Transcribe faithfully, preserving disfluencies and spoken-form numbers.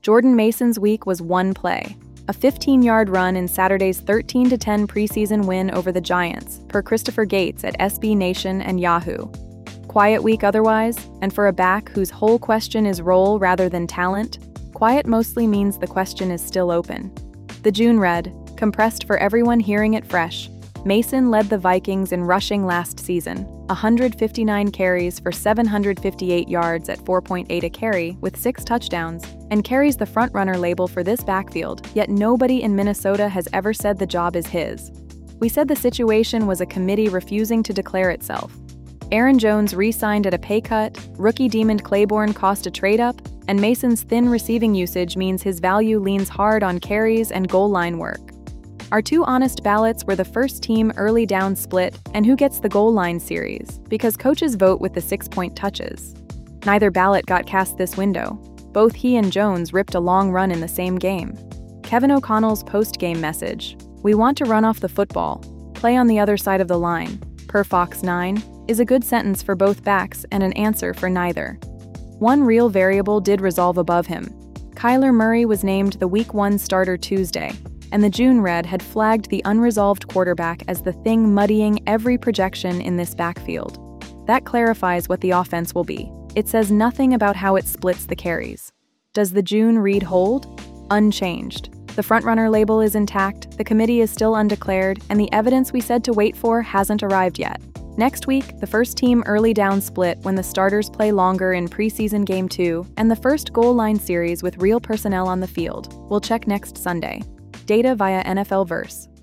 Jordan Mason's week was one play, a fifteen-yard run in Saturday's thirteen to ten preseason win over the Giants, per Christopher Gates at S B Nation and Yahoo. Quiet week otherwise, and for a back whose whole question is role rather than talent, quiet mostly means the question is still open. The June read, compressed for everyone hearing it fresh. Mason led the Vikings in rushing last season, one hundred fifty-nine carries for seven hundred fifty-eight yards at four point eight a carry with six touchdowns, and carries the frontrunner label for this backfield, yet nobody in Minnesota has ever said the job is his. We said the situation was a committee refusing to declare itself. Aaron Jones re-signed at a pay cut, rookie Demond Claiborne cost a trade-up, and Mason's thin receiving usage means his value leans hard on carries and goal line work. Our two honest ballots were the first team early down split and who gets the goal line series, because coaches vote with the six-point touches. Neither ballot got cast this window. Both he and Jones ripped a long run in the same game. Kevin O'Connell's post-game message, "We want to run off the football, play on the other side of the line," per Fox nine, is a good sentence for both backs and an answer for neither. One real variable did resolve above him. Kyler Murray was named the Week one starter Tuesday, and the June Red had flagged the unresolved quarterback as the thing muddying every projection in this backfield. That clarifies what the offense will be. It says nothing about how it splits the carries. Does the June read hold? Unchanged. The frontrunner label is intact, the committee is still undeclared, and the evidence we said to wait for hasn't arrived yet. Next week, the first team early down split when the starters play longer in preseason game two, and the first goal line series with real personnel on the field. We'll check next Sunday. Data via N F L Verse.